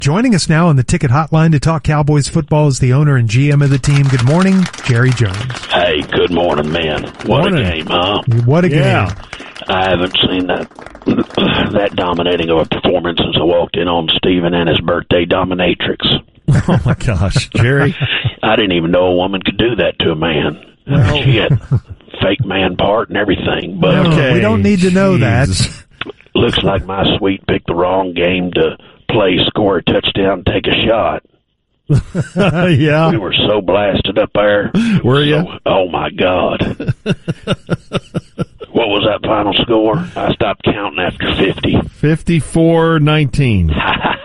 Joining us now on the Ticket Hotline to talk Cowboys football is the owner and GM of the team. Good morning, Jerry Jones. Hey, good morning, man. What a game, huh? What a game. I haven't seen that dominating of a performance since I walked in on Steven and his birthday dominatrix. Oh, my gosh, Jerry. I didn't even know a woman could do that to a man. Well, she had fake man part and everything. But we don't need to know that. Looks like my sweet picked the wrong game to play, score a touchdown, take a shot. Yeah. We were so blasted up there. Were you? Oh, my God. What was that final score? I stopped counting after 50. 54-19.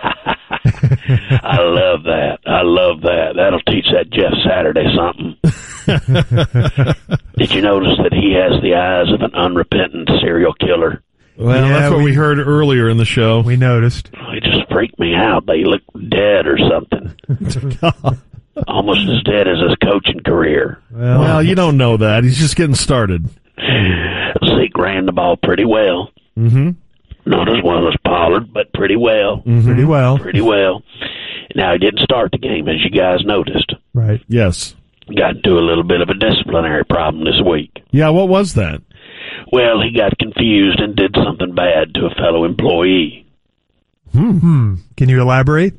I love that. I love that. That'll teach that Jeff Saturday something. Did you notice that he has the eyes of an unrepentant serial killer? Well, that's what we heard earlier in the show. We noticed. It just freaked me out. They look dead or something. Almost as dead as his coaching career. Well, you don't know that. He's just getting started. Zeke ran the ball pretty well. Mm-hmm. Not as well as Pollard, but pretty well. Mm-hmm. Pretty well. Pretty well. Now, he didn't start the game, as you guys noticed. Right. Yes. Got into a little bit of a disciplinary problem this week. Yeah, what was that? Well, he got confused and did something bad to a fellow employee. Can you elaborate?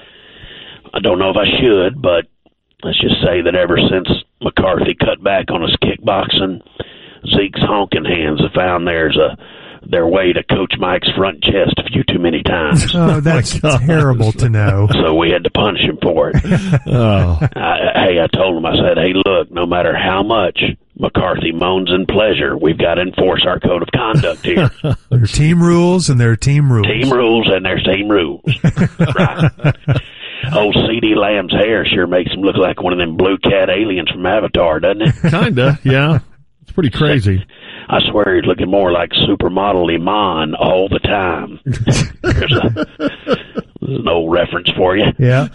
I don't know if I should, but let's just say that ever since McCarthy cut back on his kickboxing, Zeke's honking hands have found their way to Coach Mike's front chest a few too many times. Oh, that's terrible to know. So we had to punish him for it. I told him, I said, hey, look, no matter how much McCarthy moans in pleasure, we've got to enforce our code of conduct here. There are team rules and there are team rules. Team rules and there's team rules. Right. Old C.D. Lamb's hair sure makes him look like one of them blue cat aliens from Avatar, doesn't it? Kinda, yeah. It's pretty crazy. I swear he's looking more like supermodel Iman all the time. There's an old reference for you. Yeah.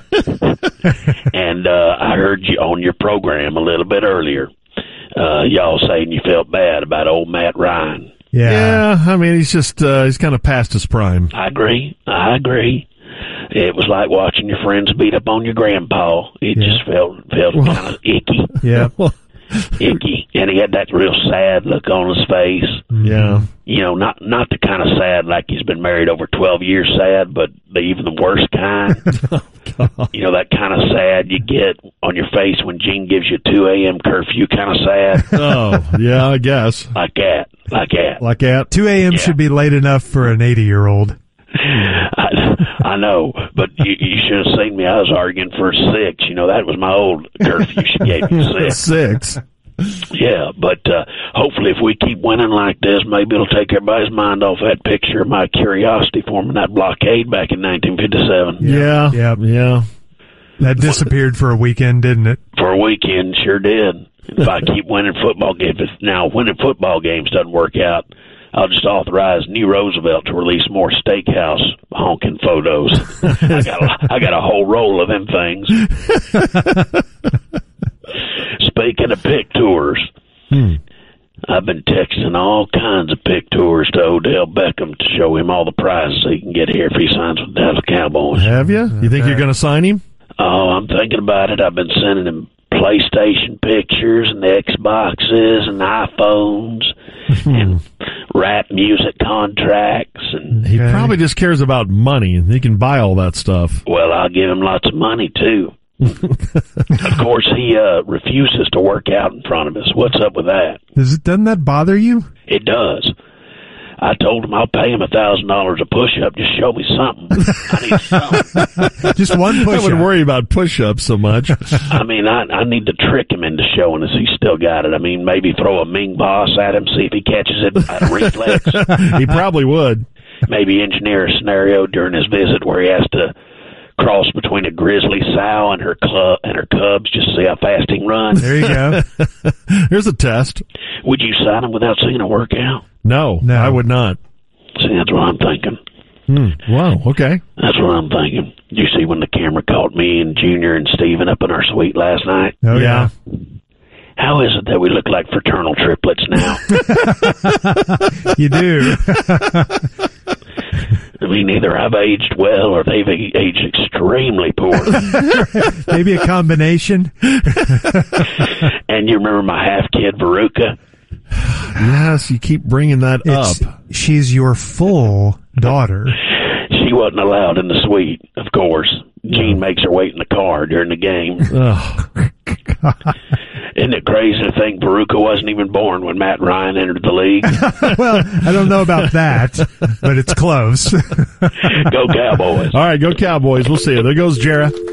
And I heard you on your program a little bit earlier. Y'all saying you felt bad about old Matt Ryan. Yeah, I mean, he's just, he's kind of past his prime. I agree. It was like watching your friends beat up on your grandpa. It just felt kind of icky. Yeah. Icky. And he had that real sad look on his face. Yeah. You know, not the kind of sad like he's been married over 12 years sad, but even the worst kind. Oh, you know, that kind of sad you get on your face when Gene gives you 2 a.m. curfew kind of sad. Oh, yeah, I guess. Like that. 2 a.m. should be late enough for an 80-year-old. I know, but you should have seen me. I was arguing for 6. You know, that was my old curfew. She gave me 6. 6. Yeah, but hopefully if we keep winning like this, maybe it'll take everybody's mind off that picture of my curiosity forming that blockade back in 1957. Yeah. That disappeared for a weekend, didn't it? For a weekend, sure did. If I keep winning football games, winning football games doesn't work out, I'll just authorize New Roosevelt to release more steakhouse honking photos. I got a whole roll of them things. Speaking of pick tours, I've been texting all kinds of pick tours to Odell Beckham to show him all the prizes he can get here if he signs with the Dallas Cowboys. Have you? You think you're going to sign him? Oh, I'm thinking about it. I've been sending him PlayStation pictures and the Xboxes and iPhones and rap music contracts. And he probably just cares about money, and he can buy all that stuff. Well, I'll give him lots of money, too. Of course, he refuses to work out in front of us. What's up with that? Doesn't that bother you? It does. I told him I'll pay him $1,000 a push-up. Just show me something. I need something. Just one push-up. I wouldn't worry about push-ups so much. I mean, I need to trick him into showing us he's still got it. I mean, maybe throw a Ming Boss at him, see if he catches it at a reflex. He probably would. Maybe engineer a scenario during his visit where he has to cross between a grizzly sow and her cubs just to see how fast he can run. There you go. Here's a test. Would you sign him without seeing a workout? No, I would not. See, that's what I'm thinking. Wow, okay. That's what I'm thinking. Did you see when the camera caught me and Junior and Steven up in our suite last night? Oh, yeah. How is it that we look like fraternal triplets now? You do. I mean, either I've aged well or they've aged extremely poorly. Maybe a combination. And you remember my half-kid, Veruca? Yes, you keep bringing that up. She's your full daughter. She wasn't allowed in the suite, of course. Gene makes her wait in the car during the game. Oh, God. Isn't it crazy to think Veruca wasn't even born when Matt Ryan entered the league? Well, I don't know about that, but it's close. Go Cowboys. all right, go Cowboys. We'll see you. There goes Jarrah.